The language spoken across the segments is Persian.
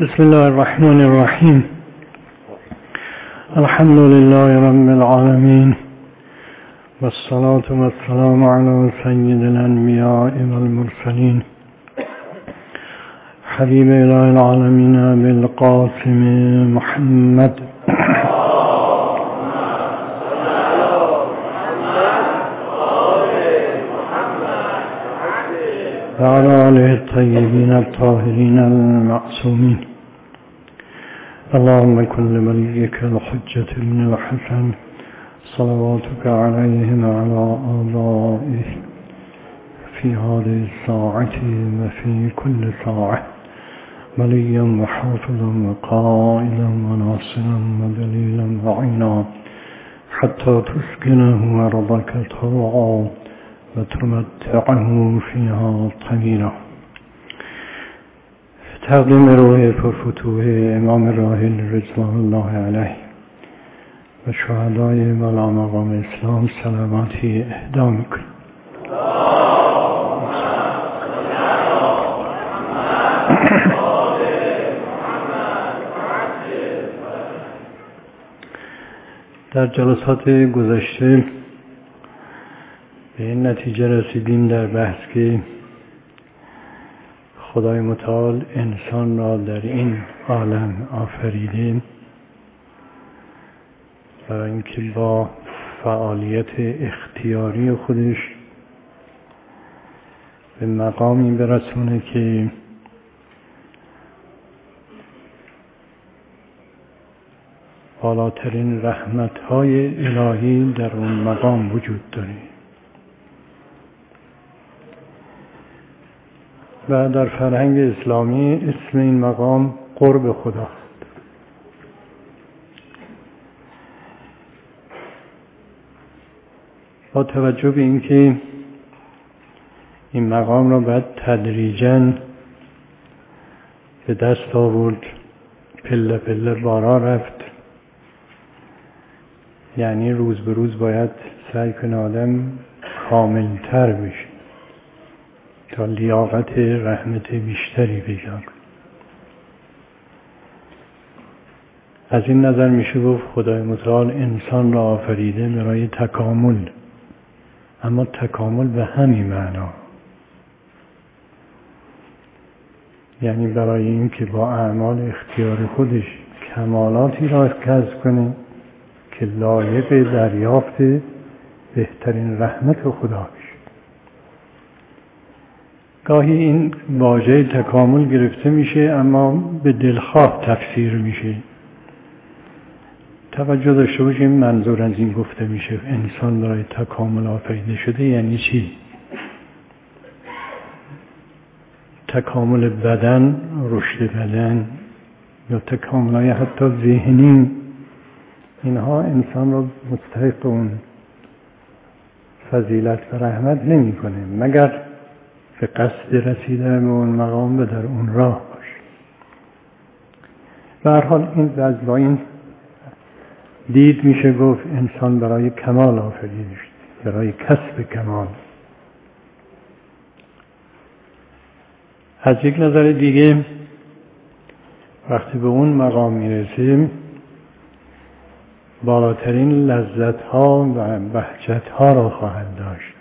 بسم الله الرحمن الرحیم. الحمد لله رب العالمین والصلاة والسلام علی سید الانبیاء والمرسلین حبیب اله العالمین بالقاسم محمد و علی آله الطیبین الطاهرین المعصومین. اللهم كن لوليك الحجة ابن الحسن صلواتك عليه وعلى آبائه في هذه الساعة وفي كل ساعة وليا وحافظا وقائلا وناصرا ودليلا وعينا حتى تسكنه أرضك طوعا وتمتعه فيها طويلا. تقدیم روح پرفتوح امام راحل رضوان الله علیه و شهدای بالا مقام اسلام صلواتی اهدا میکنیم. در جلسات گذشته به این نتیجه رسیدیم در بحث که خدای متعال انسان را در این عالم آفریده برای اینکه با فعالیت اختیاری خودش به مقامی برسونه که بالاترین رحمت‌های الهی در اون مقام وجود داره و در فرهنگ اسلامی اسم این مقام قرب خداست. با توجه به اینکه این مقام را باید تدریجاً به دست آورد، پله پله بالا رفت، یعنی روز به روز باید سعی کنه آدم کاملتر بشه تا لیاقت رحمت بیشتری پیدا کنه. از این نظر میشه گفت خدای متعال انسان را آفریده برای تکامل، اما تکامل به همین معنا، یعنی برای این که با اعمال اختیار خودش کمالاتی را کسب کنه که لایق دریافت بهترین رحمت خدا بشه. گاهی این واژه تکامل گرفته میشه اما به دلخواه تفسیر میشه. توجه داشته باشیم منظور از این گفته میشه انسان برای تکامل آفریده شده یعنی چی؟ تکامل بدن، رشد بدن یا تکامل‌های حتی ذهنی، اینها انسان را مستحق اون فضیلت و رحمت نمی کنه مگر به قصد رسیدن به اون مقام و در اون راه باشه. به هر حال این با این دید میشه گفت انسان برای کمال آفریده شده، برای کسب کمال. از یک نظر دیگه وقتی به اون مقام میرسیم بالاترین لذت ها و بهجت ها را خواهد داشت.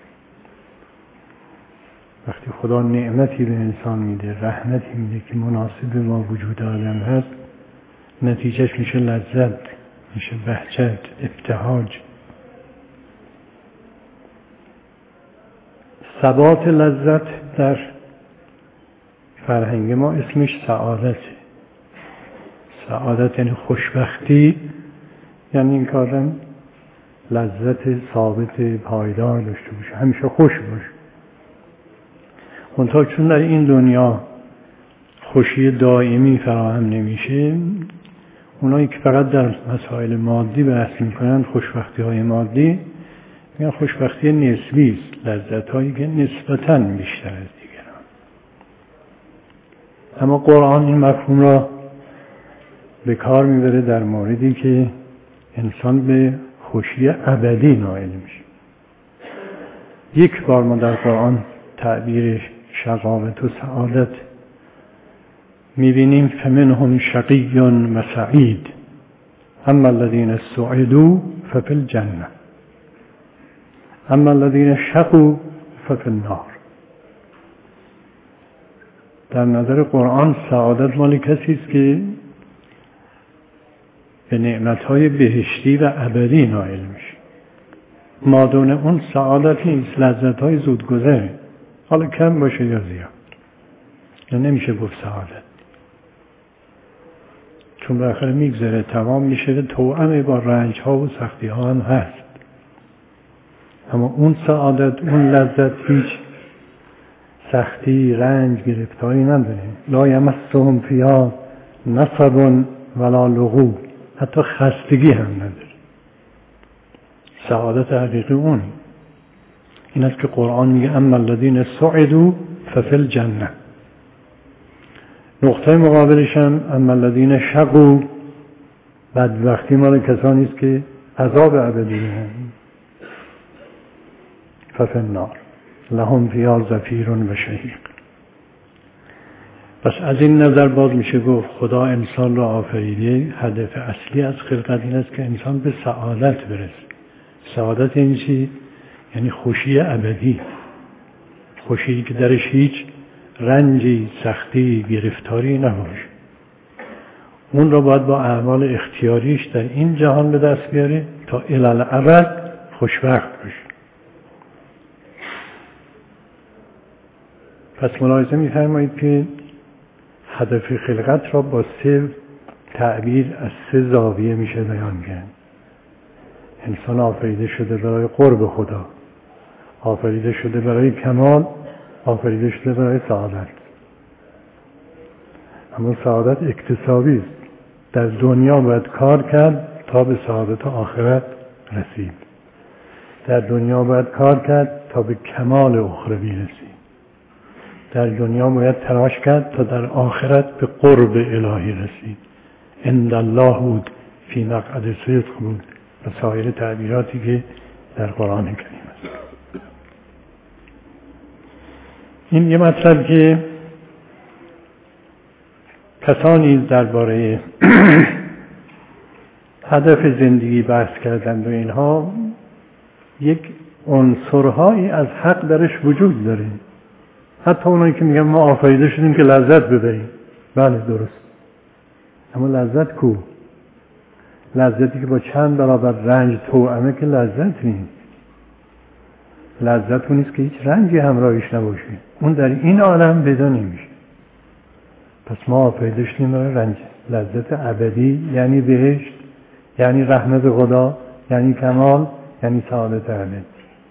وقتی خدا نعمتی به انسان میده، رحمتی میده که مناسب با وجود آدم هست، نتیجهش میشه لذت، میشه بهجت، ابتهاج. ثبات لذت در فرهنگ ما اسمش سعادت. سعادت یعنی خوشبختی، یعنی این که آدم لذت ثابت پایدار داشته باشه، همیشه خوش باشه. منتها چون در این دنیا خوشی دائمی فراهم نمیشه، اونایی که فقط در مسائل مادی بحث میکنن، خوشبختی های مادی، میگن خوشبختی نسبی است، لذت هایی که نسبتاً بیشتر از دیگران. اما قرآن این مفهوم را به کار میبره در موردی که انسان به خوشی ابدی نائل میشه. یک بار ما در قرآن تعبیر شقاوت و سعادت میبینیم فمنهم شقی و سعید اما الذین سعدوا ففی الجنه اما الذین شقوا ففی النار. در نظر قرآن سعادت مال کسی است که به نعمتهای بهشتی و ابدی نائل میشه. مادون اون سعادت نیست، لذتهای زودگذره، حالا کم باشه یا زیاد، نمیشه گفت سعادت، چون بالاخره میگذره، تمام میشه، توأم با رنج ها و سختی ها هم هست. اما اون سعادت، اون لذت هیچ سختی، رنج، گرفتاری نداره. لا یمسهم فیها نصب ولا لغوب، حتی خستگی هم نداره. سعادت حقیقی اون این است که قرآن میگه اما الذین سعدوا ففی الجنه. نقطه مقابلش هم اما الذین شقوا، بدبختی مال کسانی است که عذاب ابدی دارند. ففی النار لهم فیها زفیر و شهیق. پس از این نظر باز میشه گفت خدا انسان را آفریده، هدف اصلی از خلقت این است که انسان به سعادت برسه. سعادت یعنی چی؟ یعنی خوشی ابدی، خوشی که درش هیچ رنجی، سختی، گرفتاری نباشه. اون را باید با اعمال اختیاریش در این جهان به دست بیاره تا الالعبد خوشبخت باشه. پس ملاحظه می‌فرمایید که هدف خلقت را با 3 تعبیر از 3 زاویه میشه بیان کرد. انسان آفریده شده برای قرب خدا، آفریده شده برای کمال، آفریده شده برای سعادت. اما سعادت اکتسابی است. در دنیا باید کار کرد تا به سعادت آخرت رسید. در دنیا باید کار کرد تا به کمال اخروی رسید. در دنیا باید تلاش کرد تا در آخرت به قرب الهی رسید. عند الله بود، فی مقعد صدق بود و سایر تعبیراتی که در قرآن کریم است. این یه مطلب که کسانی درباره هدف زندگی بحث کردند و اینها یک عنصرهایی از حق درش وجود داره. حتی اونایی که میگن ما آفریده شدیم که لذت ببریم، بله درست، اما لذت کو؟ لذتی که با چند برابر رنج توأمه که لذت نیست. لذت اون نیست که هیچ رنجی همراهش نباشه، اون در این عالم پیدا نمیشه. پس ما آفریده شدیم برای رنج، لذت ابدی یعنی بهشت، یعنی رحمت خدا، یعنی کمال، یعنی سعادت ابدی.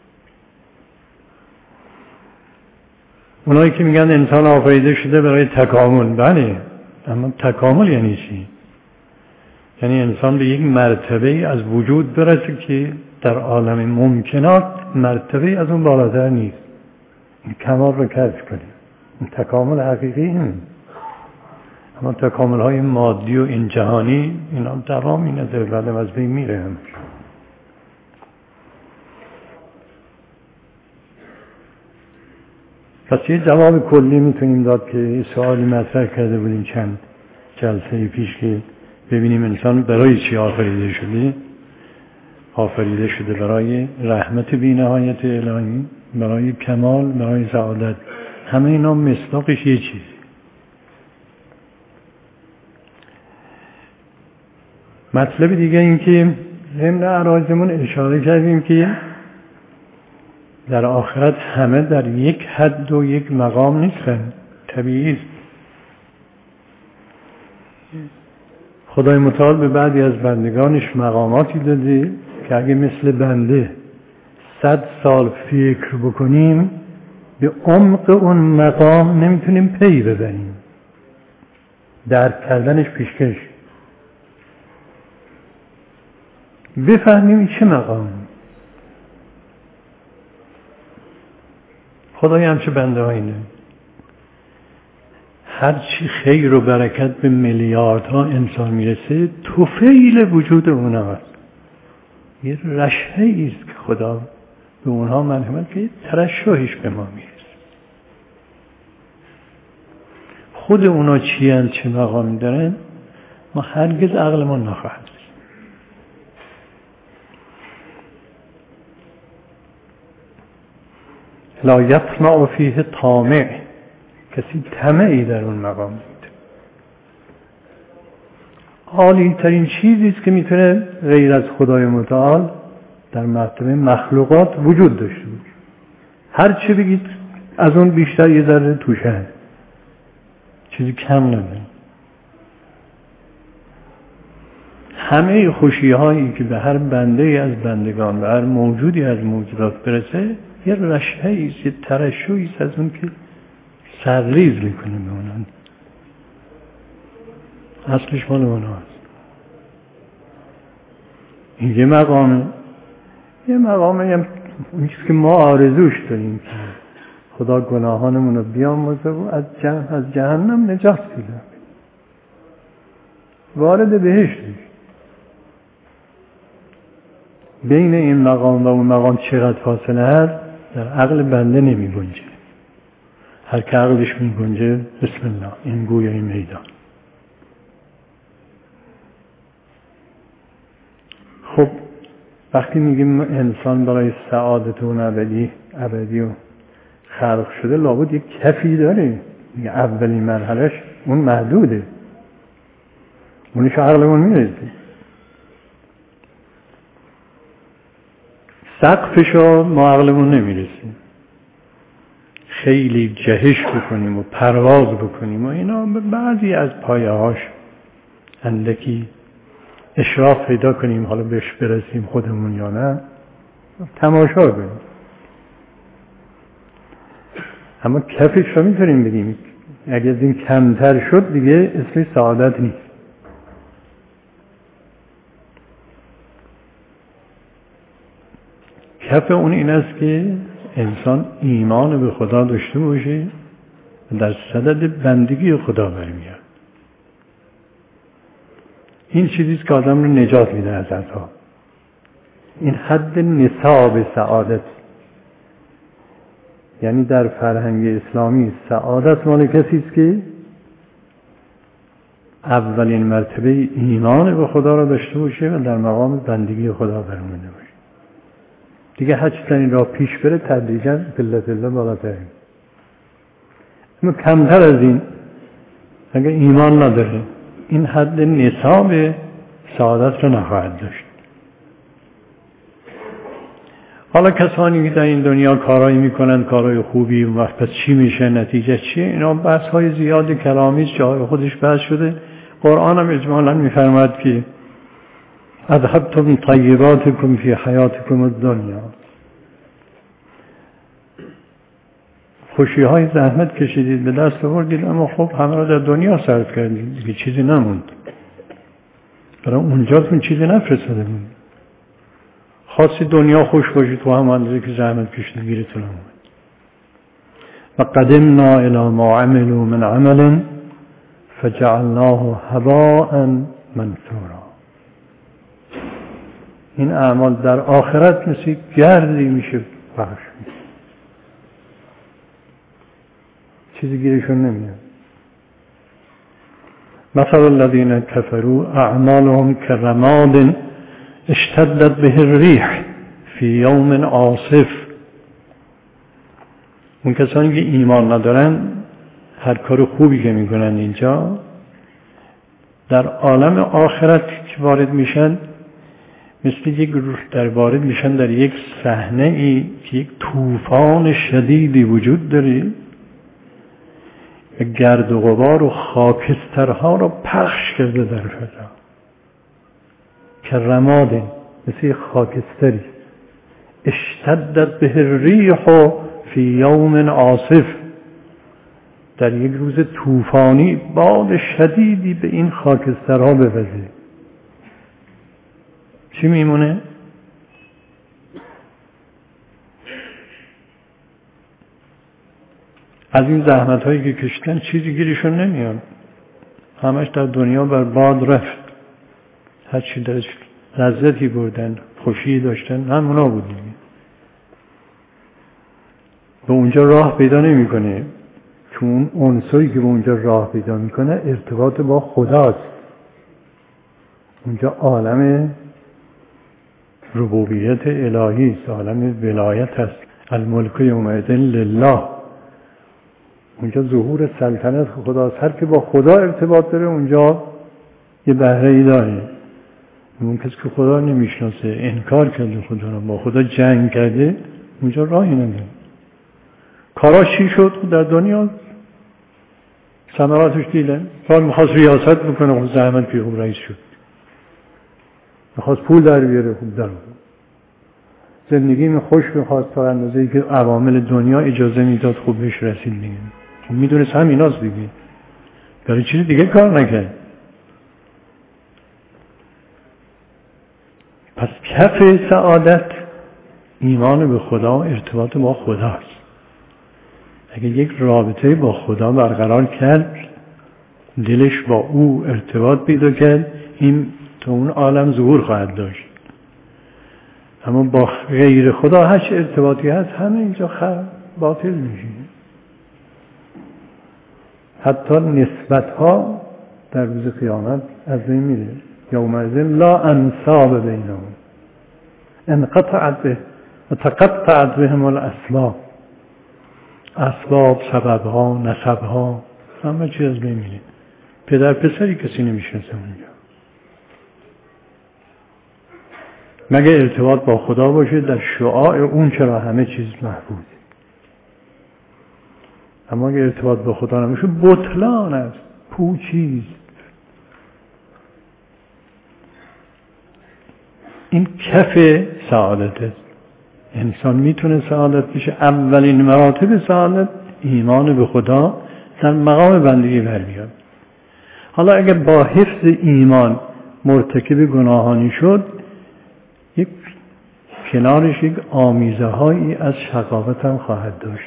اونایی که میگن انسان آفریده شده برای تکامل، بله، اما تکامل یعنی چی؟ یعنی انسان به یک مرتبه از وجود برسه که در عالم ممکنات مرتبه از اون بالاتر نیست. این کمال رو کسب کنیم. این تکامل حقیقی این. اما تکامل های مادی و این جهانی اینا دوامی نداره، بعدم از بین میره همش. پس یه جواب کلی میتونیم داد که سوالی مطرح کرده بودیم چند جلسه پیش که ببینیم انسان برای چی آفریده شده. آفریده شده برای رحمت بی‌نهایت الهی، برای کمال، برای سعادت. همه اینا مصداقش یه چیزی. مطلب دیگه این که ضمن عرایضمون اشاره کردیم که در آخرت همه در یک حد و یک مقام نیستن. طبیعی است. خدای متعال به بعضی از بندگانش مقاماتی داده که اگه مثل بنده 100 سال فکر بکنیم به عمق اون مقام نمیتونیم پی ببریم. درک کردنش پیشکش، بفهمیم چه مقام. خدای همچه بنده هایی نه. هرچی خیر و برکت به میلیاردها انسان میرسه طفیل وجود اونها هست. یه رشحه ایست که خدا به اونها مرحمت که ترشحش به ما میرسه. خود اونا چی هستند، چه مقامی دارن، ما هرگز عقلمون نخواهد رسید. لا یطمع فیه طامع، کسی طمعی در اون مقام دید. عالی ترین چیزی است که میتونه غیر از خدای متعال در مرتبه مخلوقات وجود داشته باشه. هر چی بگید از اون بیشتر یه ذره توشه هست، چیزی کم نداره. همه خوشی هایی که به هر بنده از بندگان و هر موجودی از موجودات برسه یه رشحه‌ای است، یه ترشحی است از اون که سرریز میکنه به اونان. اصلش مال اوناست. این یه مقامه هم چیزی که ما آرزوش داریم که خدا گناهانمون رو بیامرزه و از جهنم نجات بده، وارد بهشت بشه. بین این مقام و اون مقام چقدر فاصله هست در عقل بنده نمی گنجه. هر که عقلش می گنجه بسم الله، این گویای میدان. خب وقتی میگیم انسان برای سعادت اون ابدی و خلق شده، لابد یک کفی داره. اولین مرحلهش اون محدوده، اونش عقلمون میرسه. سقفشو ما عقلمون نمیرسیم. خیلی جهش بکنیم و پرواز بکنیم و اینا به بعضی از پایه هاش اندکی اشراف پیدا کنیم، حالا بهش برسیم خودمون یا نه، تماشا کنیم. اما کفش رو میتونیم بگیم اگه از این کمتر شد دیگه اسمش سعادت نیست. کف اون این است که انسان ایمان به خدا داشته باشه و در صدد بندگی خدا برمیاد. این چیزیست که آدم رو نجات میده از عذاب. این حد نصاب سعادت. یعنی در فرهنگ اسلامی سعادت مال کسی است که اولین مرتبه ایمان به خدا را داشته باشه و در مقام بندگی خدا برآمده باشه. دیگه هر چیز این را پیش بره تدریجاً پله پله بالاتر. اما کمتر از این اگر ایمان نداره این حد نصاب سعادت را نخواهد داشت. حالا کسانی که در این دنیا کارایی میکنند، کارای خوبی، و وقت پس چی میشه، نتیجه چیه، اینا بحث های زیاد کلامی جای خودش بحث شده. قرآن هم اجمالا میفرماد که اذهبتم طیباتکم فی حیاتکم الدنیا. خوشی های زحمت کشیدید، به دست آوردید، اما خب همه را در دنیا صرف کردید، دیگه چیزی نموند. برای اونجاتون چیزی نفرستاده بود. خاصی دنیا خوش باشید تو هم اندازه که زحمت کشیدید گیرتون اومد. و قدمنا الی ما عملوا من عمل فجعلناه هباء منثورا. این اعمال در آخرت مثل گردی میشه پخش میشه، چیزی گیرشون نمیاد. مثل الذین کفروا اعمالهم كرماد اشتدت به الريح فی یوم عاصف. اون کسانی که ایمان ندارن هر کار خوبی که میکنن اینجا در عالم آخرت که وارد میشن مثل یک وارد میشن در یک صحنه ای که یک طوفان شدیدی وجود داره، گرد و غبار و خاکسترها رو پخش کرده در فضا. که رماده مثل خاکستری اشتدت به الریح فی یوم عاصف، در یک روز طوفانی باد شدیدی به این خاکسترها بوزه. چی میمونه؟ از این زحمت هایی که کشیدن چیزی گیرشون نمیاد، همش در دنیا بر باد رفت. هر چی درش لذتی بردن، خوشی داشتن، همونا بودیم. به اونجا راه پیدا نمی کنه. چون عنصری که به اونجا راه پیدا میکنه ارتباط با خداست. اونجا عالم ربوبیت الهی است، عالم ولایت است. الملک یومئذ لله، اونجا ظهور سلطنت خداست. هر که با خدا ارتباط داره اونجا یه بهره ای داره. اون کسی که خدا نمیشناسه، انکار کرده خدا رو، با خدا جنگ کرده، اونجا راهی نداره. کاراش چی شد در دنیا؟ ثمراتش دیدن. کار میخواست ریاست بکنه، خود زحمت پی خوب رئیس شد. میخواست پول در بیاره، خوب در بود. زندگی می خوش میخواست تا اندازه‌ای که عوامل دنیا اجازه میداد خوب بهش رسید دیگه. چون میدونست همیناست دیگه. برای چیز دیگه کار نکرد. پس کف سعادت ایمان به خدا، ارتباط با خداست. اگه یک رابطه با خدا برقرار کرد، دلش با او ارتباط پیدا کرد، این تو اون عالم ظهور خواهد داشت. اما با غیر خدا هر چه ارتباطی هست همه اینجا باطل میشه. حتی نسبت ها در روز قیامت از بین میره. یومئذ لا انساب بینهم تقطعت بهم الاسباب. اسباب، سببها، نسبها، همه چیز از بین میره. پدر پسری کسی نمیشناسه اونجا، مگه ارتباط با خدا باشه در شعاع اون چرا همه چیز محفوظه. اما اگه ارتباط با خدا نمیشه بطلان است، پوچی است. این کف سعادت است. انسان میتونه سعادت بشه. اولین مراتب سعادت ایمان به خدا در مقام بندگی برمیاد. حالا اگه با حفظ ایمان مرتکب گناهانی شد، یک کنارش یک آمیزه هایی از شقاوت هم خواهد داشت.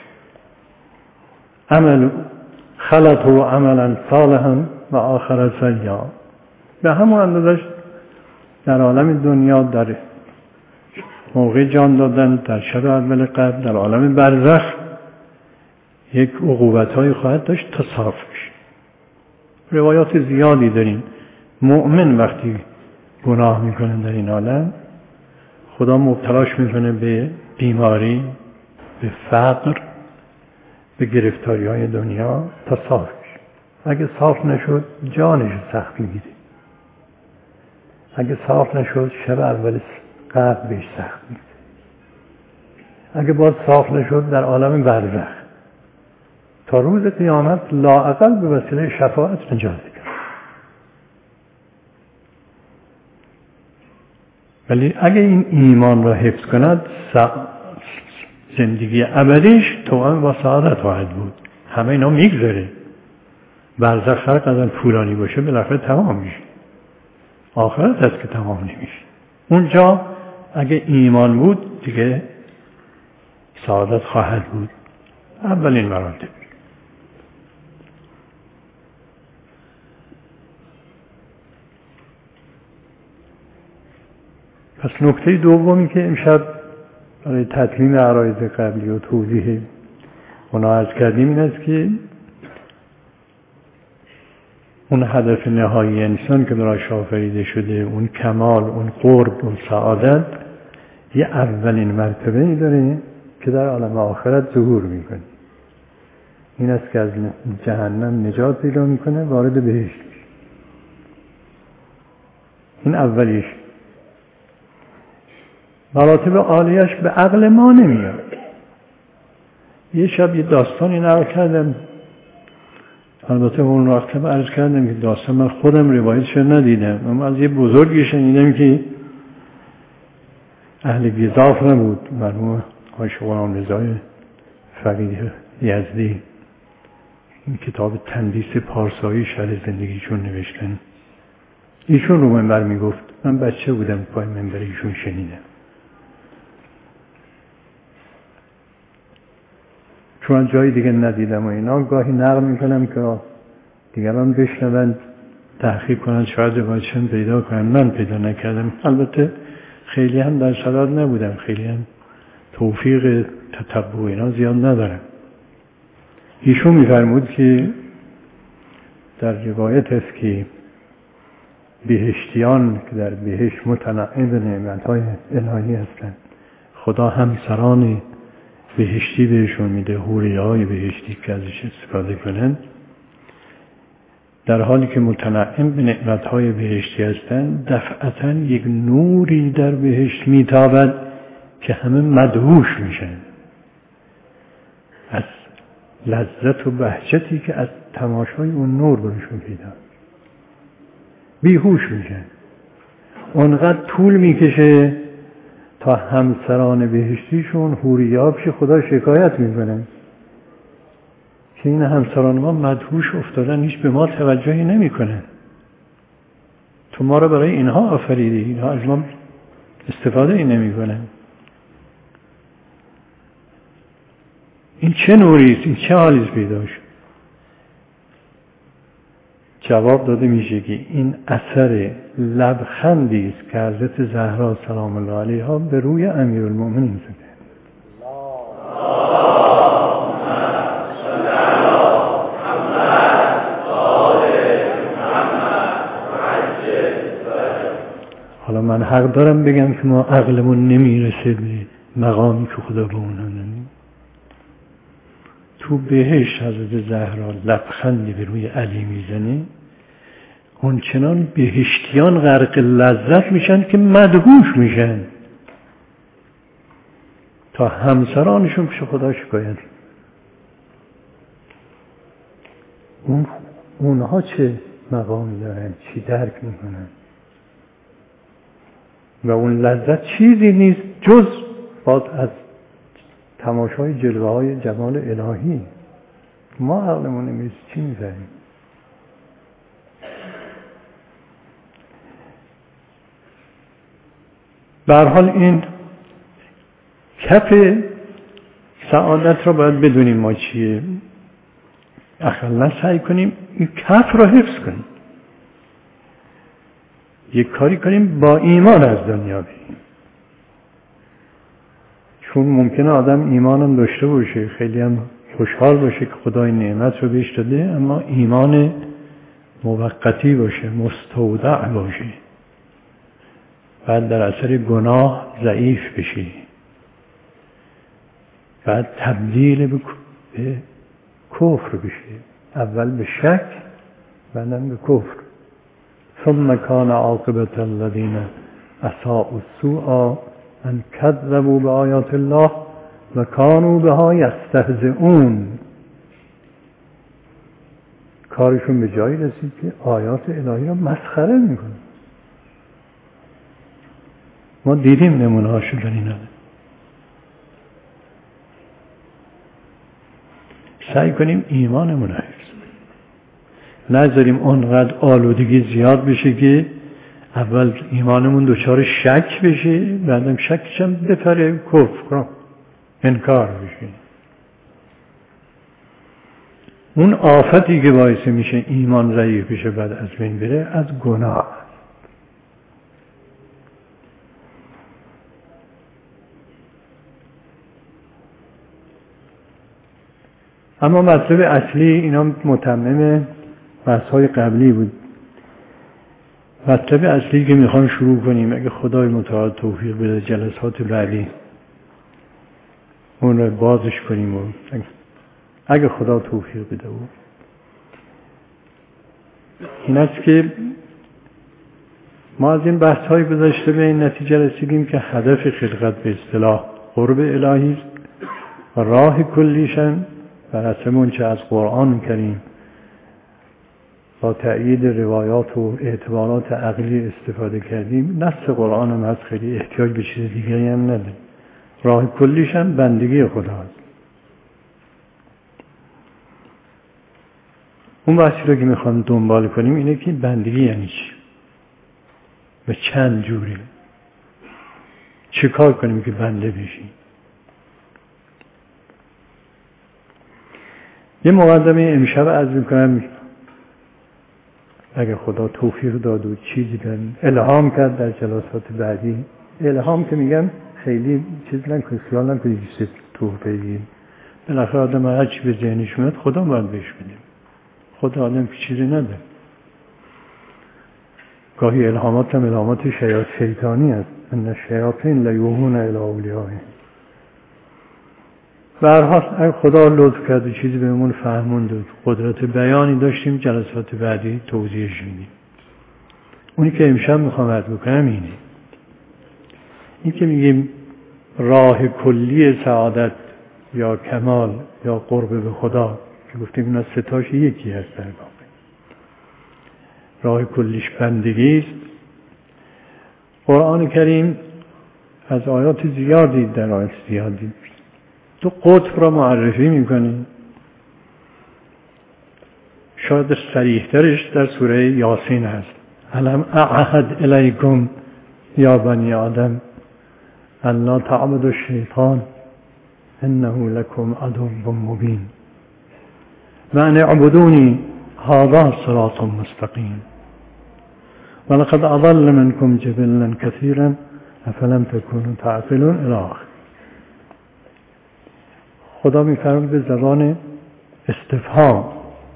عمل خلط و عملا صالحا و آخر سیئا. به همون اندازش در عالم دنیا، در موقع جان دادن، در شب اول قبر، در عالم برزخ یک عقوبت هایی خواهد داشت تا صاف بشه. روایات زیادی داریم. مؤمن وقتی گناه میکنه در این عالم، خدا مبتلاش میکنه به بیماری، به فقر، به گرفتاری های دنیا تا صاف بشه. اگه صاف نشد جانش سخت میگیره. اگه صاف نشد شب اول قبر بهش سخت میگیره. اگه باز صاف نشد در عالم برزخ تا روز قیامت لااقل به وسیله شفاعت نجات بگیره. ولی اگه این ایمان را حفظ کند، زندگی ابدیش توأم با سعادت خواهد بود. همه اینا میگذره. برزخ هر قدر طولانی باشه بالاخره تمام میشه. آخرت هست که تمام نمیشه. اونجا اگه ایمان بود دیگه سعادت خواهد بود. اولین مراتب. پس نکته دومی که امشب برای تطمیم عرایض قبلی و توضیح اونا عرض کردیم این است که اون هدف نهایی انسان که براش آفریده شده، اون کمال، اون قرب، اون سعادت، یه اولین مرتبه ای داره که در عالم آخرت ظهور میکنه. این است که از جهنم نجات پیدا میکنه، وارد بهشت میشه. این اولیش. مراتب عالیش به عقل ما نمیاد. یه شب یه داستانی نقل کردم، البته اون وقت هم عرض کردم که داستان من خودم روایتش ندیدم، اما از یه بزرگی شنیدم که اهل گزاف نبود، مرحوم آقای غلام رضای فقیه یزدی این کتاب تندیس پارسایی شرح زندگیشون نوشتن. ایشون رو منبر میگفت، من بچه بودم پای منبر ایشون شنیدم. چون جای دیگه ندیدم و اینا گاهی نقل میکنم که دیگران بشنوند تحقیق کنند، شاید روایتشون پیدا کنن. من پیدا نکردم. البته خیلی هم در صدد نبودم، خیلی هم توفیق تتبع اینا زیاد ندارم. ایشون می‌فرمود که در روایت است که بهشتیان که در بهشت متنعم به نعمت‌های الهی هستند، خدا همسران بهشتی بهشون میده، حوری‌های بهشتی که ازش استفاده کنند، در حالی که متنعم به نعمت‌های بهشتی هستند دفعتاً یک نوری در بهشت میتابد که همه مدهوش میشن از لذت و بهجتی که از تماشای اون نور برشون پیدا، بیهوش میشن. اونقدر طول میکشه تا همسران بهشتیشون حوری‌ها پیش خدا شکایت میکنن که این همسران ما مدهوش افتادن، هیچ به ما توجهی نمیکنن، تو ما رو برای اینها آفریدی، اینها از ما استفاده ای نمیکنن. این چه نوریست، این چه حالیست پیدا شد؟ جواب داده میشه که این اثر لبخندی است که حضرت زهرا سلام الله علیها به روی امیرالمؤمنین زده. حالا من حق دارم بگم که ما عقلمون نمیرسه به مقامی که خدا به اونها نمید. تو بهشت حضرت زهرا لبخندی به روی علی میزنه، اونچنان بهشتیان غرق لذت میشن که مدهوش میشن تا همسرانشون پیش خدا شکایت. اونها چه مقامی دارن، چی درک میکنن؟ و اون لذت چیزی نیست جز باز از تماشای جلوه های جمال الهی. ما عقلمون نمیرسه چی میفهمیم؟ به هر حال این کف سعادت را باید بدونیم ما چیه، اقلا سعی کنیم این کف را حفظ کنیم، یک کاری کنیم با ایمان از دنیا بریم. چون ممکنه آدم ایمانم داشته باشه، خیلی هم خوشحال باشه که خدای نعمت رو بهش داده، اما ایمان موقتی باشه، مستودع باشه، بعد در اثر گناه ضعیف بشه، بعد تبدیل به کفر بشه، اول به شک بعدم به کفر. ثم کان عاقبت الذین اساءوا السوء ان کذبوا بآیات الله و کانوا بها یستهزئون. کارشون به جایی رسید که آیات الهی را مسخره میکنن. ما دیدیم نمونه هاشو در این حال. سعی کنیم ایمانمون رو حفظ کنیم، نذاریم اونقدر آلودگی زیاد بشه که اول ایمانمون دچار شک بشه، بعدم شکش هم بپره کفر، انکار بشه. اون آفتی که باعث میشه ایمان ضعیف بشه بعد از بین بره از گناه. اما مطلب اصلی اینا متمم بحث‌های قبلی بود. مطلب اصلی که میخوام شروع کنیم، اگه خدای متعال توفیق بده جلسات بعدی اون رو بازش کنیم، و اگه خدا توفیق بده بود این است که ما از این بحث‌های گذشته به این نتیجه رسیدیم که هدف خلقت به اصطلاح قرب الهی است و راه کلیشن بر اساس اون چه از قرآن کریم با تأیید روایات و اعتبارات عقلی استفاده کردیم. نص قرآن هم هست، خیلی احتیاج به چیز دیگری هم نداره. راه کلیش هم بندگی خداست. اون بحثی رو که میخوام دنبال کنیم اینه که بندگی یعنی چی و چند جوری، چه کار کنیم که بنده بشیم. یه مقدمه امشب عرض میکنم، اگه خدا توفیق داد و چیزی بهم الهام کرد در جلسات بعدی. الهام که میگم خیلی چیز نکنید، خیال نکنید که تو بگید بالاخره آدم هر چی به ذهنش میاد خدا باید بهش بده. خدا آدم که چیزی نده. گاهی الهامات هم الهامات شیطانی است. ان الشیاطین لیوحون الی اولیائهم. به هر حال اگه خدا لطف کرد چیزی بهمون فهموند و قدرت بیانی داشتیم، جلسات بعدی توضیحش میدیم. اونی که امشب میخوام عرض بکنم اینه. این که میگیم راه کلی سعادت یا کمال یا قرب به خدا، که گفتیم اینا ستاش یکی هست در واقع. راه کلیش بندگی است. قرآن کریم از آیات زیادی در آیات زیادی تو قطب را معرفی میکنه. شاید صریح‌ترش در سوره یاسین هست. الم اعهد الیکم یا بنی آدم الا تعبدوا الشیطان انه لکم عدو مبین و ان اعبدونی هذا صراط مستقیم ولقد اضل منکم جبلا کثیرا افلم تکونوا تعقلون الی آخر. خدا میفرماید به زبان استفهام،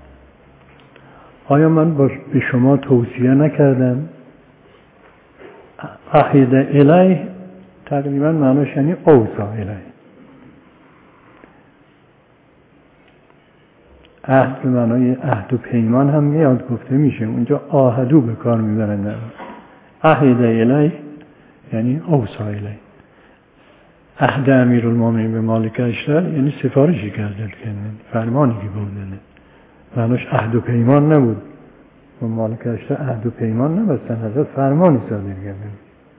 آیا من به شما توصیه نکردم؟ عهد الیه تقریبا معناش یعنی اوصا الیه. عهد به معنای عهد و پیمان هم میاد گفته میشه، اونجا عهدو به کار میبرن. عهد الیه یعنی اوصا الیه. عهد امیرالمومنین به مالک اشتر یعنی سفارشی کرده، فرمانی که بودنه. معناش عهد و پیمان نبود. و مالک اشتر عهد و پیمان نبستن، حضرت فرمانی صادر کردن.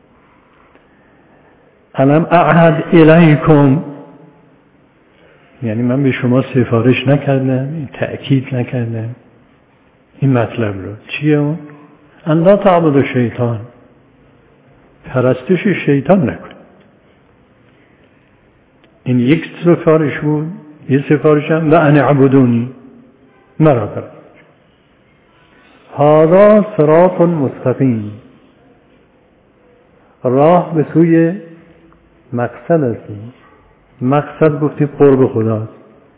الم اعهد الیکم یعنی من به شما سفارش نکردم، تأکید نکردم این مطلب رو. چیه اون؟ ان لا تعبدوا الشیطان، پرستش شیطان نکن. این یک سفارش بود. یه سفارش هم و ان اعبدونی، مرا پرست. هذا صراط مستقیم، راه به سوی مقصد است. مقصد گفتی قرب خداست.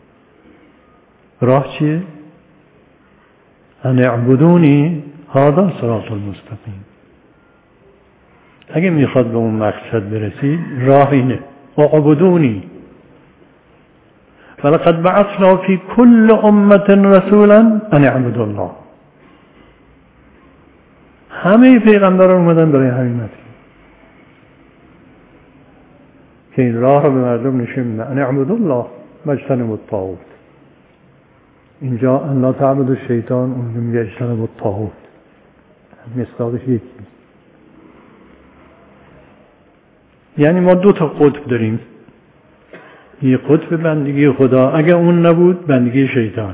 راه چیه؟ ان اعبدونی هذا صراط المستقیم. اگه میخواد به اون مقصد برسی راه اینه، اعبدونی ولقد بعثنا فی کل امة رسولا ان اعبدوا الله. همه پیغمبران اومدن برای همین مطلب که این راه رو به مردم نشون بده، ان اعبدوا الله واجتنبوا الطاغوت. اینجا ان لا تعبدوا الشیطان، اونجا میگه اجتنبوا الطاغوت. مصداقش یکی. یعنی ما دو تا قطب داریم. یه قطب بندگی خدا، اگه اون نبود بندگی شیطان.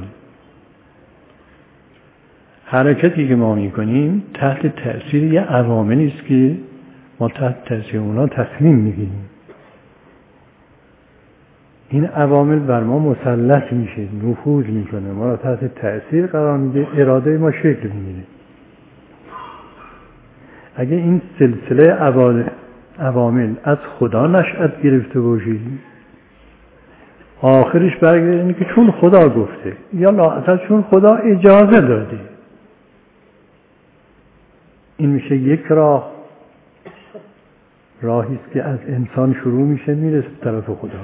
حرکتی که ما میکنیم تحت تأثیر یه عواملی است که ما تحت تأثیر اونا تصمیم میگیریم. این عوامل بر ما مسلط میشه، نفوذ میکنه، ما را تحت تأثیر قرار میده، اراده ما شکل میگیره. اگه این سلسله عوامل از خدا نشأت گرفته باشید، آخرش برگرده اینه که چون خدا گفته یا لااقل چون خدا اجازه داده. این میشه یک راه، راهی است که از انسان شروع میشه میرسه طرف خدا.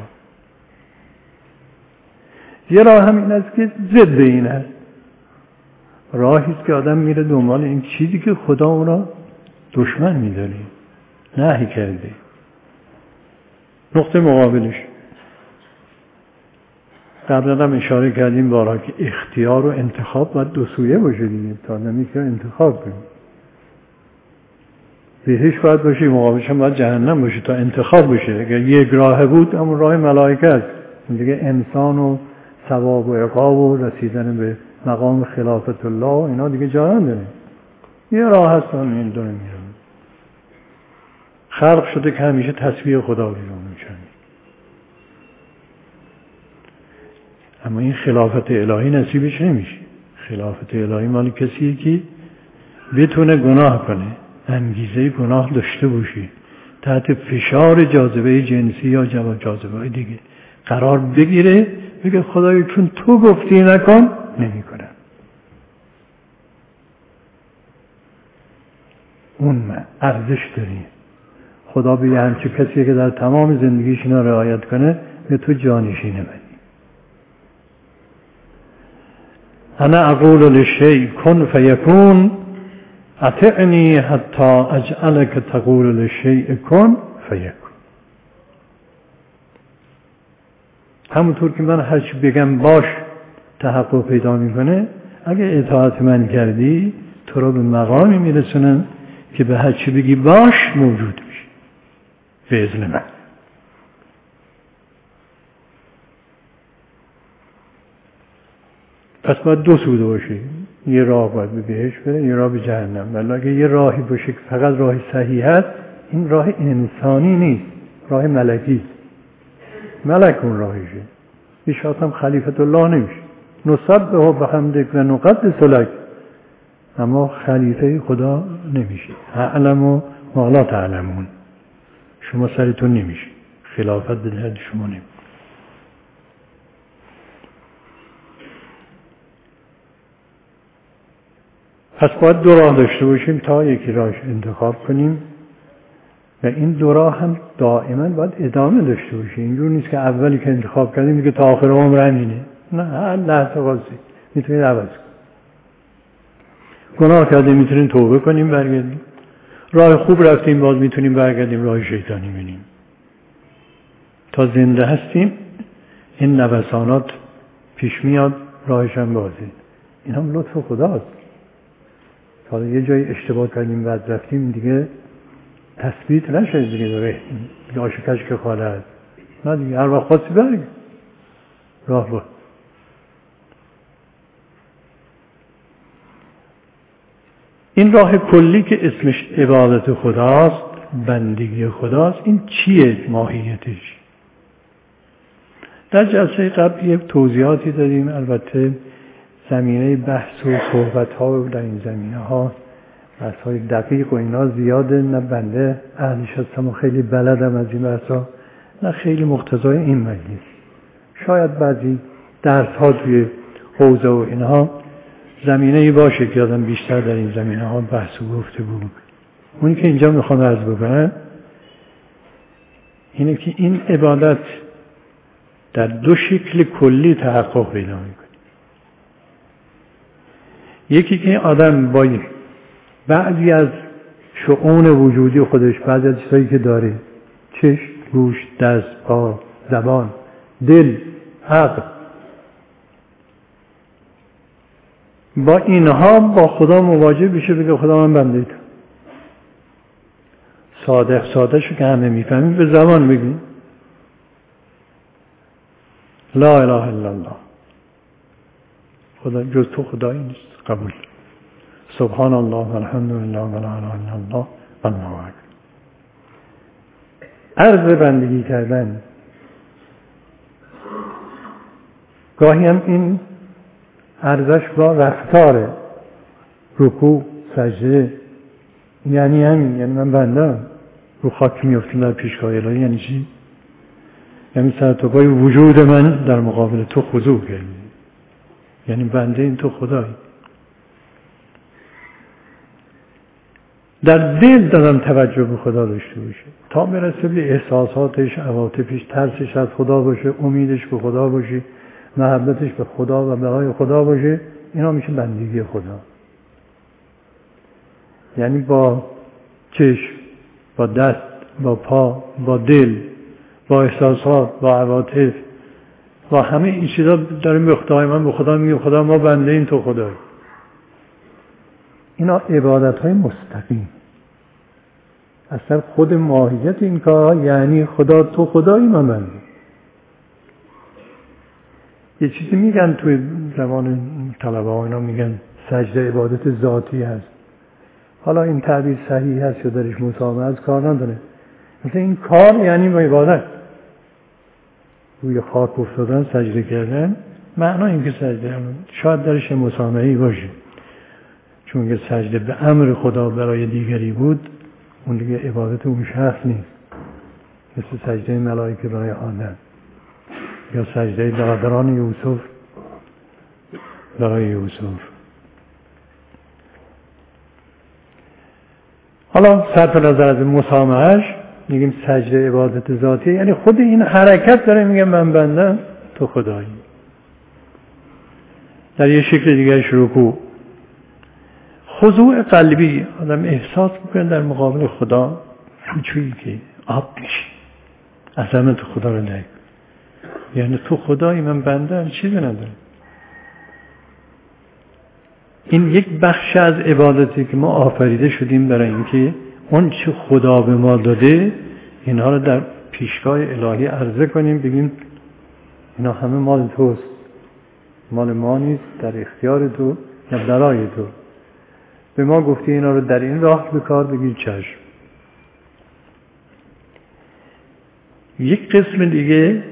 یه راه هم این است که ضد این است، راهی است که آدم میره دنبال این چیزی که خدا اونا دشمن میداره، نهی کرده. نقطه مقابلش قبلا هم اشاره کردیم بارها که اختیار و انتخاب باید دو سویه باشه دیگه. تا نمیشه انتخاب کنیم، بهش باید باشه، مقابلش هم باید جهنم باشه تا انتخاب باشه. اگر یک راه بود همون راه ملائکه است دیگه، انسان و ثواب و عقاب و رسیدن به مقام خلافت الله اینا دیگه جا نداره. یه راه هست این دونه میرون. خلق شده که همیشه تسبیح خدا بیرون میشه. اما این خلافت الهی نصیبش نمیشه. خلافت الهی مال کسیه که بتونه گناه کنه، انگیزه گناه داشته باشه، تحت فشار جاذبه جنسی یا جاذبه دیگه قرار بگیره، بگه خدای چون تو گفتی نکن نمی کنم. اون من ارزش داری. خدا به همچه کسی که در تمام زندگیش اینا رعایت کنه به تو جانشین منی. انا اقول للشیء کن فیکون اطعنی حتی اجعلک تقول للشیء کن فیکون. همونطور که من هرچی بگم باش تحقق پیدا میکنه، اگه اطاعت من کردی تو رو به مقامی میرسونن که به هرچی بگی باش موجود میشه به اذن من. پس باید دو سوده باشه، یه راه باید به بهشت بره، یه راه به جهنم. ولی اگه یه راهی باشه که فقط راه صحیح هست، این راه انسانی نیست، راه ملکی. ملک اون راهیشه. هیچ وقت هم خلیفت الله نمیشه. نسبه و بحمدک و نقدس لک، اما خلیفه خدا نمیشه. اعلم ما لا تعلمون، شما سرتون نمیشه، خلافت به درد شما نمیشه. پس باید دو راه داشته باشیم تا یکی راهش انتخاب کنیم و این دو راه هم دائما باید ادامه داشته باشه. اینجور نیست که اولی که انتخاب کردیم دیگه تا آخر عمر همینه. نه، هر لحظه قاضی میتونید عوض کنید. گناه کردیم میتونیم توبه کنیم برگردیم. راه خوب رفتیم باز میتونیم برگردیم راه شیطانی بینیم. تا زنده هستیم این نوسانات پیش میاد، راهش هم بازه. این هم لطف خداست. تا یه جای اشتباه کردیم بعد رفتیم دیگه تثبیت نشه دیگه داره آشکش که خاله هست. نه دیگه هر وقت خواستی برگرد راه با. این راه کلی که اسمش عبادت خداست، بندگی خداست، این چیه ماهیتش؟ در جلسه قبل یک توضیحاتی دادیم. البته زمینه بحث و صحبت ها در این زمینه ها بحث های دقیق و اینا زیاده. نه بنده اهلش هستم و خیلی بلدم از این بحث ها، نه خیلی مقتضای این مجلس. شاید بعضی درس ها توی حوزه و اینها زمینه‌ای باشه که آدم بیشتر در این زمینه ها بحث و گفته بود. اونی که اینجا میخوام عرض بکنم اینه که این عبادت در دو شکل کلی تحقق پیدا میکنه. یکی که آدم با بعضی از شؤون وجودی خودش، بعضی از چیزایی که داره، چشم، گوش، دست، پا، زبان، دل، عقل، با اینها با خدا مواجه بشه، بگه خدا من بنده تو. ساده شو که همه میفهمیم به زبان بگیم لا اله الا الله، خدا جز تو خدایی نیست، قبول. سبحان الله و الحمد لله و لا اله الا الله و الله اکبر. عرض بندگی کردن گاهی هم این عرضش با رفتاره، رکوع، سجده، یعنی همین، یعنی من بنده رو خاک میافتم در پیشگاه الهی. یعنی چی؟ یعنی سر تا پای وجود من در مقابل تو خضوع کردی، یعنی بنده این تو خدایی. در دل دارم توجه به خدا داشته باشه تا برسه به احساساتش، عواطفش، ترسش از خدا باشه، امیدش به خدا باشه، محبتش به خدا و برای خدا باشه. اینا میشه بندگی خدا. یعنی با چشم، با دست، با پا، با دل، با احساسات، با عواطف، با همه این چیزا داریم به خدای من، به خدا میگه خدا ما بنده این تو خدایی. اینا عبادت های مستقیم. اصلا خود ماهیت این کارها یعنی خدا تو خدایی من بنده. یه چیزی میگن توی زمان طلبه ها، اینا میگن سجده عبادت ذاتی هست. حالا این تعبیر صحیح هست یا درش مسامحه از کار نداره. مثلا این کار یعنی عبادت. روی خاک افتادن، سجده کردن، معنا این که سجده شاید درش مسامحه‌ای باشه، چون که سجده به امر خدا برای دیگری بود، اون دیگه عبادت اون شخص نیست، مثل سجده ملائکه برای آدم. یا سجده برادران یوسف برای یوسف. حالا صرف نظر از مسامحه‌اش میگیم سجده عبادت ذاتی، یعنی خود این حرکت داره میگه من بندم تو خدایی. در یه شکل دیگرش رکوع، خضوع قلبی، آدم احساس میکنه در مقابل خدا چویی که آب میشه، عظمت خدا رو نگه، یعنی تو خدایی من بندم، چیزی نداره. این یک بخش از عبادتی که ما آفریده شدیم برای اینکه اون چه خدا به ما داده اینها رو در پیشگاه الهی عرضه کنیم، بگیم اینا همه مال توست، مال ما نیست، در اختیار تو، نه برای تو. به ما گفتی اینا رو در این راه بکار، بگید چشم. یک قسم دیگه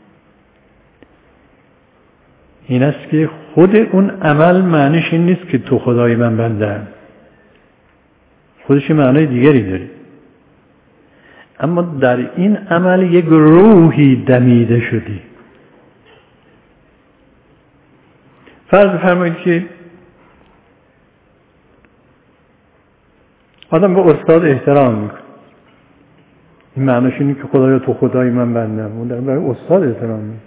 این است که خود اون عمل معنیش این نیست که تو خدای من بندم، خودش معنی دیگری داره، اما در این عمل یک روحی دمیده شدی. فرض بفرمایید که آدم به استاد احترام میکنه، این معنیش اینه که خدایا تو خدای من بندم، اون در برای استاد احترام میکنه.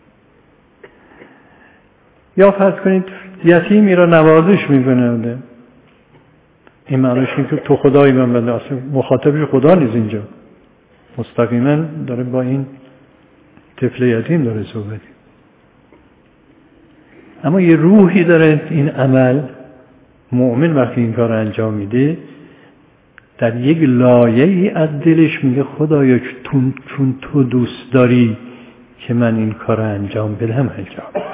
یا فرض کنید یتیمی را نوازش میکنه، این معنیش اینه که تو خدای من بندم، اصلا مخاطبش خدا نیست، اینجا مستقیما داره با این طفل یتیم داره صحبت. اما یه روحی داره این عمل. مؤمن وقتی این کار انجام میده در یک لایه‌ای از دلش میگه خدایا چون تو دوست داری که من این کار انجام بدم انجام بدم.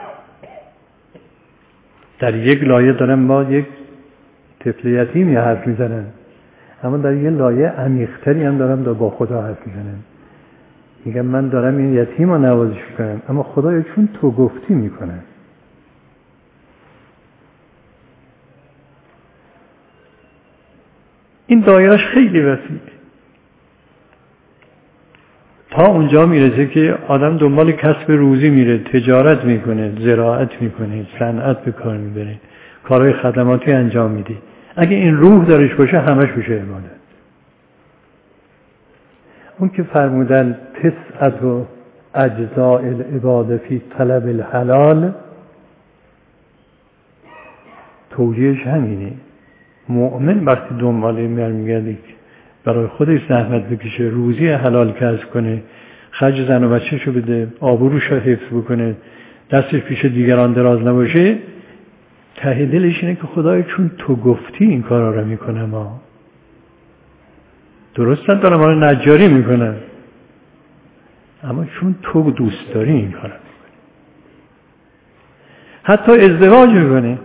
در یک لایه دارم با یک طفل یتیمی حرف میزنن، اما در یک لایه عمیق‌تری هم دارم با خدا حرف میزنم. میگم من دارم این یتیم رو نوازش کنم، اما خدایا چون تو گفتی میکنم. این دایرش خیلی وسیعه، تا اونجا میرسه که آدم دنبال کسب روزی میره، تجارت میکنه، زراعت میکنه، صنعت به کار میبره، کارهای خدماتی انجام میده. اگه این روح دارش باشه همش میشه عبادت. اون که فرمودن تسعت و اجزاء العباده فی طلب الحلال، توجیهش همینه. مؤمن وقتی دنبال این میگرده برای خودش زحمت بکشه، روزی حلال کسب کنه، خرج زن و بچه‌شو بده، آبروش رو حفظ بکنه، دستش پیش دیگران دراز نباشه، ته دلش اینه که خدای چون تو گفتی این کارا رو میکنم. درست دارم ما رو نجاری میکنم، اما چون تو دوست داری این کارا میکنی. حتی ازدواج میکنه،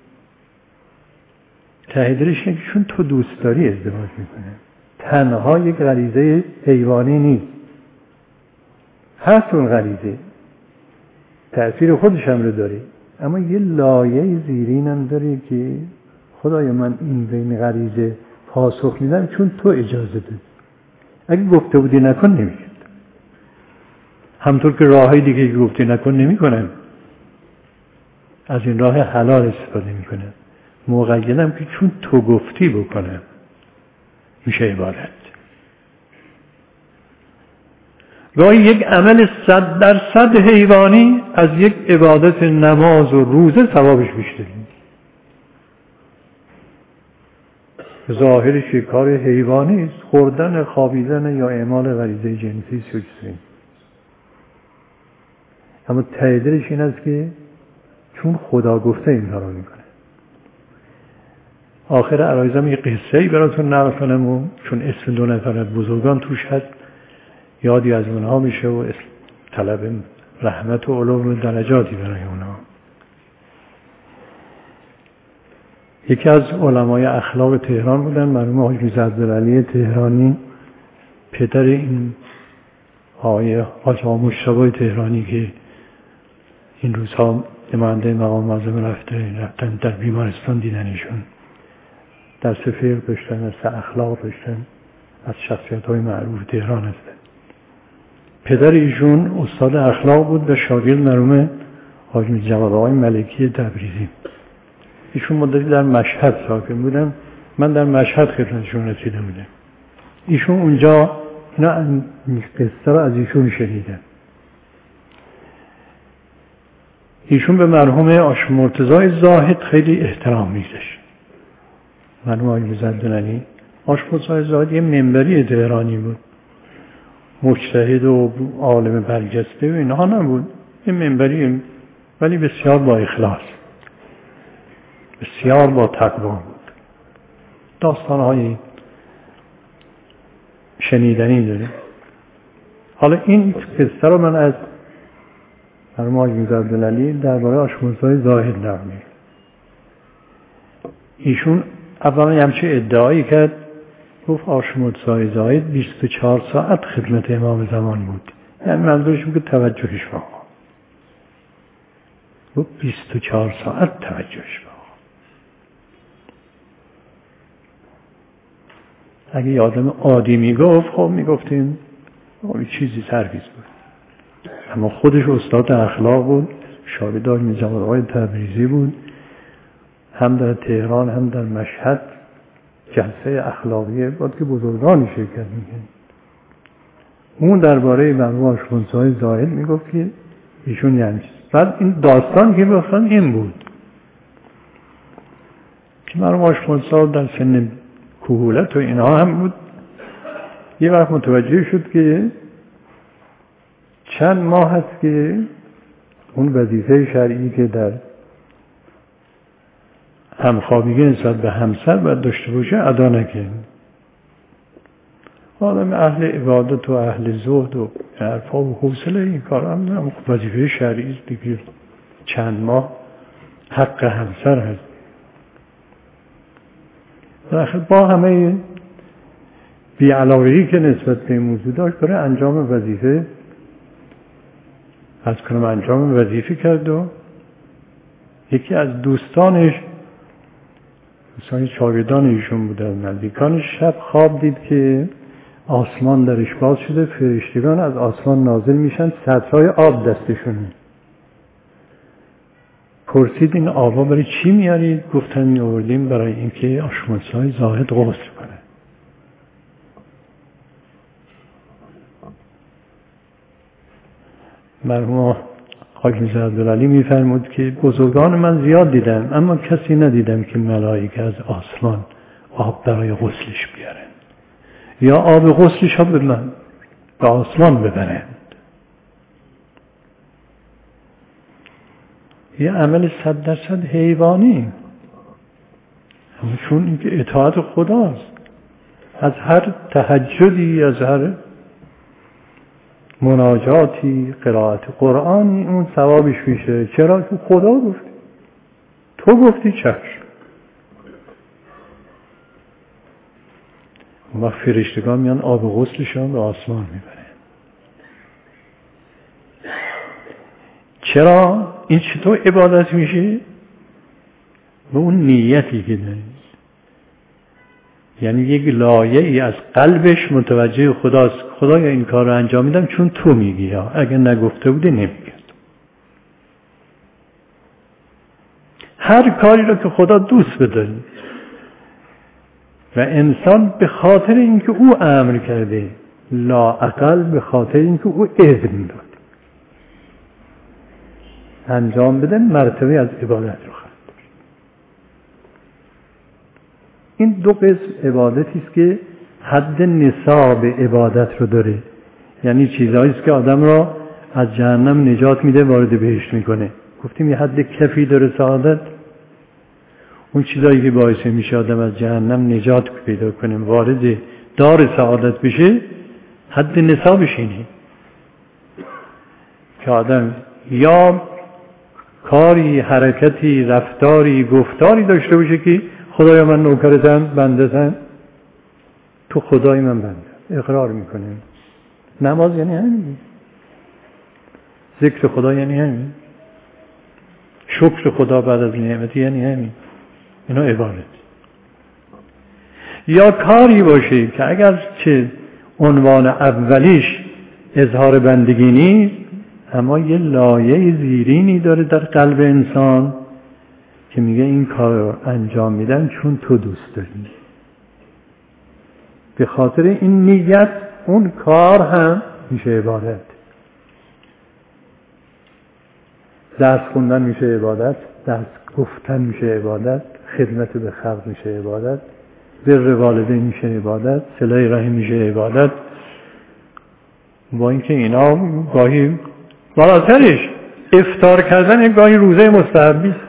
ته دلش اینه که چون تو دوست داری ازدواج میکنه. تنها یک غریزه حیوانی نیست، هست اون غریزه، تأثیر خودش هم رو داره، اما یه لایه زیرین هم داره که خدای من این به این غریزه پاسخ میدم چون تو اجازه دادی. اگه گفته بودی نکن نمیکرد. همطور که راههای دیگه که گفته نکن نمیکنن، از این راه حلال استفاده میکنن. مقیدم که چون تو گفتی بکنم، میشه عبادت. گاهی یک عمل 100% حیوانی از یک عبادت نماز و روزه ثوابش بیشتره. ظاهرش یک کار حیوانی است، خوردن، خوابیدن یا اعمال غریزه جنسی است، اما ته دلش این است که چون خدا گفته این کارو میکنه. آخر عرایزم یه قصه‌ای براتون نقل کنم و چون اسم 2 نفر از بزرگان توش هست یادی از اونها میشه و طلب رحمت و علو درجاتی برای اونها. یکی از علمای اخلاق تهران بودن، مرحوم حاج میرزا عبدالعلی تهرانی، پدر این آقای حاج مشتبه تهرانی که این روزها نماینده مقام معظم رفتن در بیمارستان دیدنشون. درس فقه داشتن، درس اخلاق داشتن، از شخصیت‌های معروف تهران هستن. پدر ایشون استاد اخلاق بود و شاگرد مرحوم حاجی جواد آقای ملکی تبریزی. ایشون مدتی در مشهد ساکن بودن، من در مشهد خدمتشون رسیده بودم. ایشون اونجا اینا قصه رو از ایشون شنیدن. ایشون به مرحوم آش مرتضی زاهد خیلی احترام می‌گذاشت. مرحوم آقای زدنانی آش مرتضی زاهد یه منبری تهرانی بود، مجتهد و عالم برجسته و اینها نبود، یه منبری ولی بسیار با اخلاص، بسیار با تقوا بود. داستان‌های شنیدنی داره. حالا این قصه رو من از مرحوم آقای عبدالعلی درباره آش مرتضی زاهد نقل می‌کنم. ایشون اولا همچه ادعایی کرد، گفت آش مرتضی زاهد 24 ساعت خدمت امام زمان بود. یعنی منظورش بود که توجهش با آقا. گفت 24 ساعت توجهش با آقا. اگه یه آدم عادی میگفت، خب میگفتیم یه چیزی سرویس بود. اما خودش استاد اخلاق بود، شاگرد آقای جواد آقای تبریزی بود، هم در تهران هم در مشهد جلسه اخلاقی بود که بزرگانی شرکت میکنن. اون درباره مرحوم آش مرتضی زاهد میگفت که ایشون یعنی بعد این داستان که گفتن این بود که مرحوم آش مرتضی در سن کهولت و اینها هم بود. یه وقت متوجه شد که چند ماه هست که اون وظیفه شرعی که در همخوابگی نسبت به همسر باید داشته باشه ادا نکنه. آدم اهل عبادت و اهل زهد و حرفا و حوصله این کار هم وظیفه شرعی است دیگه. چند ماه حق همسر هست. با همه بی‌علاقگی که نسبت به این موضوع داشت برای انجام وظیفه انجام وظیفه کرد و یکی از دوستانش شاگردان ایشون بودن، نزدیکانش، شب خواب دید که آسمان درش باز شده، فرشتگان از آسمان نازل میشن، سطرهای آب دستشونه. پرسید این آبا برای چی میارید؟ گفتن میآوردیم برای اینکه آش مرتضی زاهد غسل کنه. مرحوم حاجی عبدالعلی میفرمود که بزرگان من زیاد دیدم اما کسی ندیدم که ملائکه از آسمان آب برای غسلش بیارن یا آب غسلش ها به آسمان ببرند. یه عمل 100% حیوانی، چون اینکه اطاعت خداست. از هر تهجدی، از هر مناجاتی، قرائت قرآنی اون ثوابش میشه. چرا؟ که خدا گفتی، تو گفتی چشم. اون وقت فرشتگان میان آب غسلشان به آسمان میبرن. چرا؟ این چطور عبادت میشه؟ به اون نیتی که داری، یعنی یک لایه ای از قلبش متوجه خداست. خدایا این کار رو انجام میدم چون تو میگی، یا اگه نگفته بوده نمیگرد. هر کاری رو که خدا دوست بداره و انسان به خاطر اینکه او امر کرده، لااقل به خاطر اینکه او اذن داد انجام بده، مرتبه از عبادت رو خواهد داشت. این دو قسم عبادتی است که حد نصاب عبادت رو داره، یعنی چیزهایی است که آدم را از جهنم نجات میده، وارد بهشت میکنه. گفتیم یه حد کفی داره سعادت. اون چیزایی که باعث میشه آدم از جهنم نجات پیدا کنه، وارد دار سعادت بشه، حد نصابش اینه که آدم یا کاری، حرکتی، رفتاری، گفتاری داشته باشه که خدایا من نوکرتم، بنده‌تم، تو خدای من بنده، اقرار میکنیم. نماز یعنی همین، ذکر خدا یعنی همین، شکر خدا بعد از نعمت یعنی همین. اینا عبادت. یا کاری باشه که اگر چه عنوان اولیش اظهار بندگی نیست، اما یه لایه زیرینی داره در قلب انسان که میگه این کار رو انجام میدم چون تو دوست داری. به خاطر این نیت اون کار هم میشه عبادت. درس خوندن میشه عبادت، درس گفتن میشه عبادت، خدمت به خلق میشه عبادت، بر والدین میشه عبادت، صله رحم میشه عبادت. با اینکه اینا گاهی بالاترش افطار کردن گاهی روزه مستحبی است.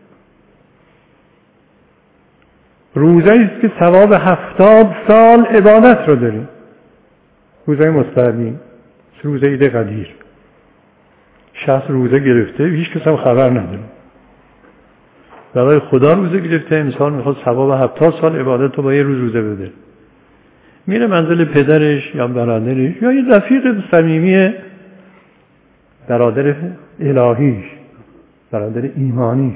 روزه است که ثواب 70 سال عبادت رو داریم. روزه مستحبی، روزه عید قدیر. شخص روزه گرفته، هیچ کس هم خبر نداره. برای خدا روزه گرفته، انسان میخواد ثواب 70 سال عبادت رو با یه روزه بده. میره منزل پدرش یا برادرش یا یه رفیق صمیمی برادر الهیش، برادر ایمانیش،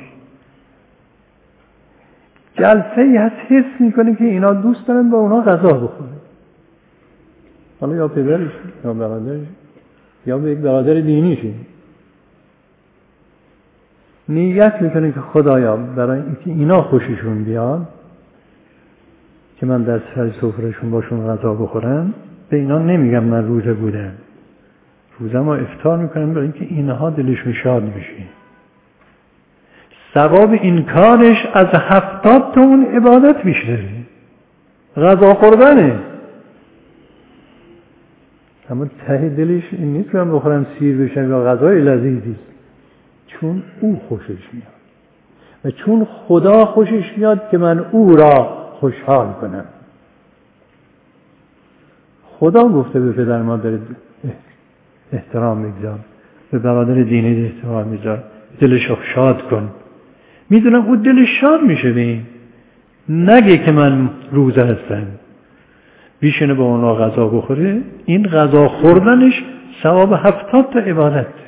جلسه ای هست حس میکنه که اینا دوست دارن با اونا غذا بخوره. حالا یا پدرش یا برادرش یا به یک برادر دینیشی نیت میکنه که خدایا برای اینکه اینا خوششون بیاد که من در سر سفرهشون باشون غذا بخورم، به اینا نمیگم من روزه بودم، روزه ما افطار میکنم برای اینکه اینها دلشون شاد بشه. ثواب این کارش از 70 تا اون عبادت بیشتره، غذا خوردنه. اما ته دلش این نیست که من بخورم سیر بشم یا غذای لذیذی، چون او خوشش میاد و چون خدا خوشش میاد که من او را خوشحال کنم. خدا گفته به پدر مادر احترام بگذار، به برادر دینی احترام بگذار، دلش شاد کن. میدونم او دلش شاد میشه به این، نگه که من روزه هستم، بیشنه با اونا غذا بخوره. این غذا خوردنش ثواب 70 تا عبادت داره.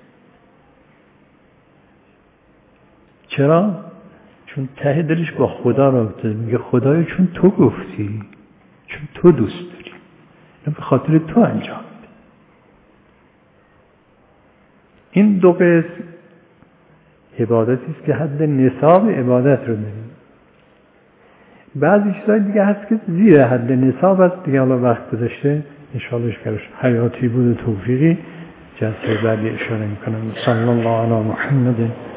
چرا؟ چون ته دلش با خدا رابطه، میگه خدایا چون تو گفتی، چون تو دوست داری، اینو به خاطر تو انجام بده. این دو قسم عبادتی است که حد نصاب عبادت رو داریم. بعضی چیزای دیگه هست که زیر حد نصاب است، دیگه حالا وقت گذشته ان شاءالله اشکالش حیاتی بود و توفیقی جلسه بعدی اشاره میکنم. صلی الله علی محمد